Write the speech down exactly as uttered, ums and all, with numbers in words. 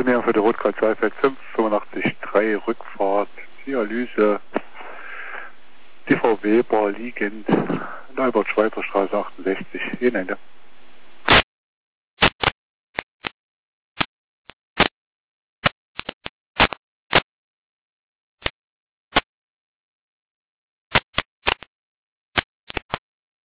Primär für die Rotkreuz Saalfeld fünf, fünfundachtzig drei Rückfahrt, Dialyse, die Frau Weber liegend, in Albert-Schweitzer Straße achtundsechzig, Jeden Ende.